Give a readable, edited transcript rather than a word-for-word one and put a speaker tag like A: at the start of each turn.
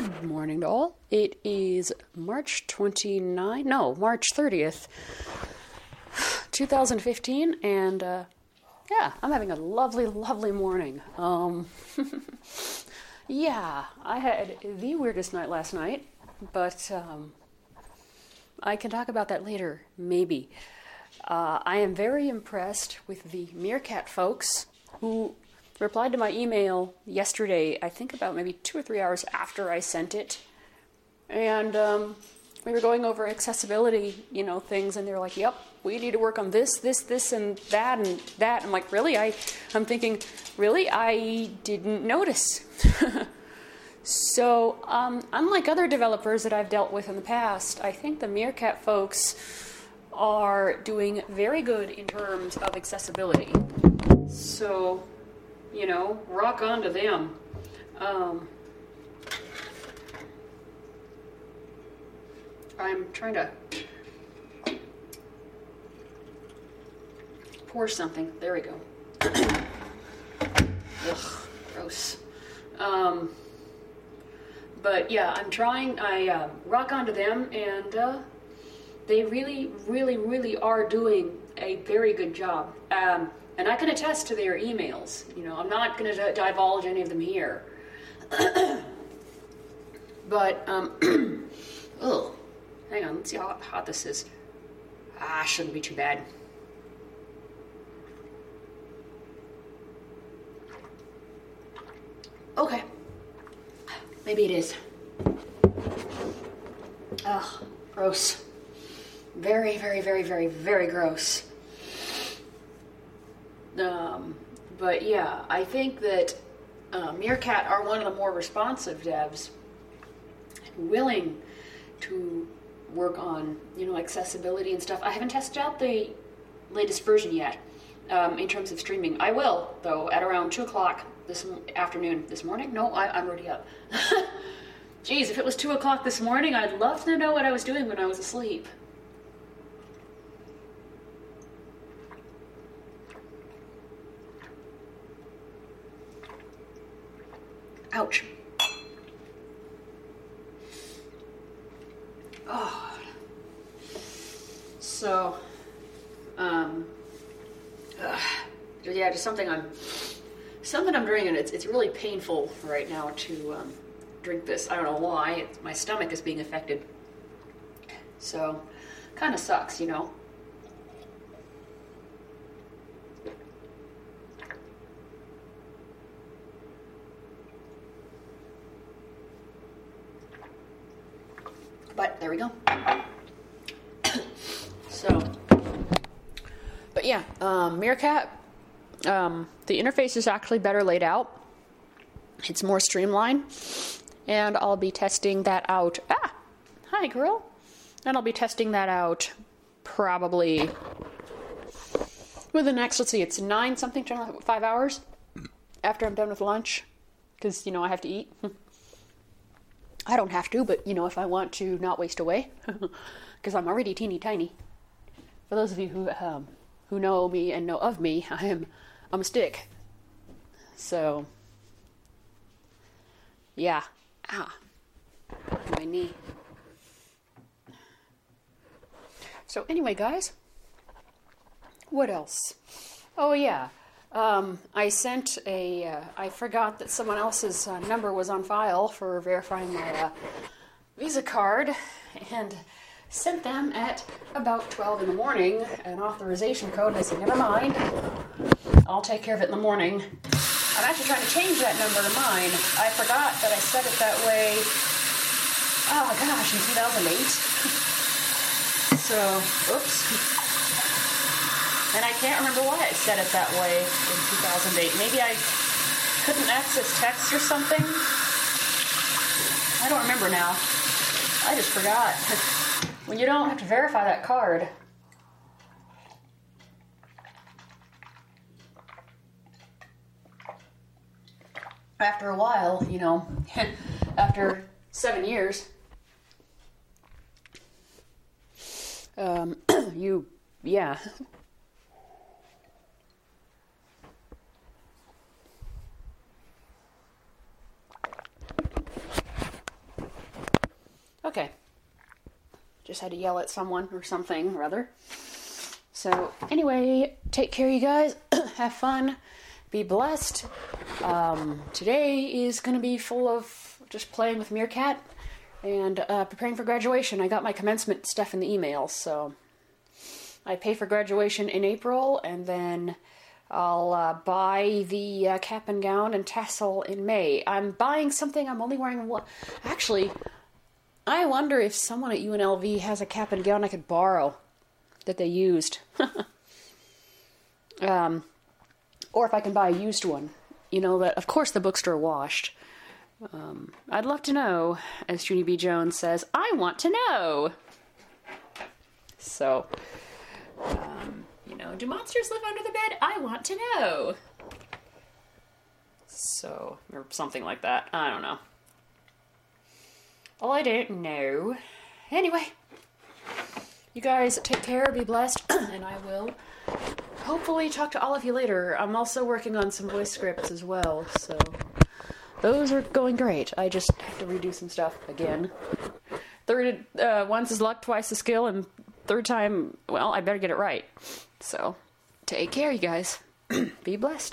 A: Good morning to all. It is March 30th, 2015, and I'm having a lovely, lovely morning. Yeah, I had the weirdest night last night, but I can talk about that later, maybe. I am very impressed with the Meerkat folks who replied to my email yesterday, I think about maybe 2 or 3 hours after I sent it. And we were going over accessibility, things, and they were like, yep, we need to work on this, and that, and that. I'm like, really? I'm thinking, really? I didn't notice. So, unlike other developers that I've dealt with in the past, I think the Meerkat folks are doing very good in terms of accessibility. So, rock on to them. I'm trying to pour something. There we go. Ugh, gross. But yeah, I'm trying. I rock on to them, and they really, really, really are doing a very good job. And I can attest to their emails. I'm not going to divulge any of them here. But, oh, hang on, let's see how hot this is. Shouldn't be too bad. Okay. Maybe it is. Ugh, gross. Very, very, very, very, very gross. But yeah, I think that Meerkat are one of the more responsive devs, willing to work on, accessibility and stuff. I haven't tested out the latest version yet in terms of streaming. I will, though, at around 2 o'clock this afternoon. This morning? No, I'm already up. Geez, if it was 2 o'clock this morning, I'd love to know what I was doing when I was asleep. Ouch. Oh. So, yeah, just something I'm drinking. It's really painful right now to drink this. I don't know why. My stomach is being affected. So, kind of sucks, But there we go. So, but yeah, Meerkat, the interface is actually better laid out. It's more streamlined, and I'll be testing that out. Hi, girl. And I'll be testing that out probably within the next, let's see, it's 5 hours after I'm done with lunch, because, I have to eat. I don't have to, but, if I want to not waste away, because I'm already teeny tiny. For those of you who know me and know of me, I'm a stick. So, yeah. My knee. So anyway, guys, what else? Oh, yeah. I sent I forgot that someone else's number was on file for verifying my Visa card, and sent them at about 12 in the morning an authorization code, and I said, never mind, I'll take care of it in the morning. I'm actually trying to change that number to mine. I forgot that I set it that way, in 2008. So, oops. And I can't remember why I set it that way in 2008. Maybe I couldn't access text or something? I don't remember now. I just forgot. When you don't have to verify that card. After a while, after 7 years, yeah. Okay. Just had to yell at someone or something, rather. So, anyway, take care, you guys. Have fun. Be blessed. Today is going to be full of just playing with Meerkat and preparing for graduation. I got my commencement stuff in the email, so I pay for graduation in April, and then I'll buy the cap and gown and tassel in May. I'm buying something. I'm only wearing one. Actually, I wonder if someone at UNLV has a cap and gown I could borrow that they used. Or if I can buy a used one. You know, that of course the bookstore washed. I'd love to know, as Junie B. Jones says, I want to know. So, you know, do monsters live under the bed? I want to know. So, or something like that. I don't know. I don't know. Anyway, you guys take care, be blessed, and I will hopefully talk to all of you later. I'm also working on some voice scripts as well, so those are going great. I just have to redo some stuff again. Once is luck, twice is skill, and third time, well, I better get it right. So, take care, you guys. Be blessed.